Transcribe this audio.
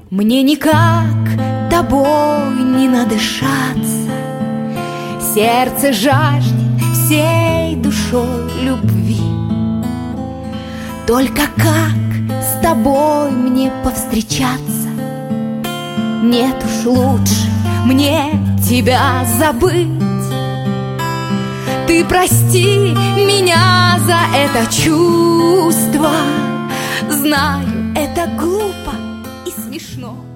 Мне никак тобой не надышаться, сердце жаждет всей душой любви. Только как с тобой мне повстречаться? Нет уж лучше мне тебя забыть. Ты прости меня за это чувство. Знаю, это глупо и смешно.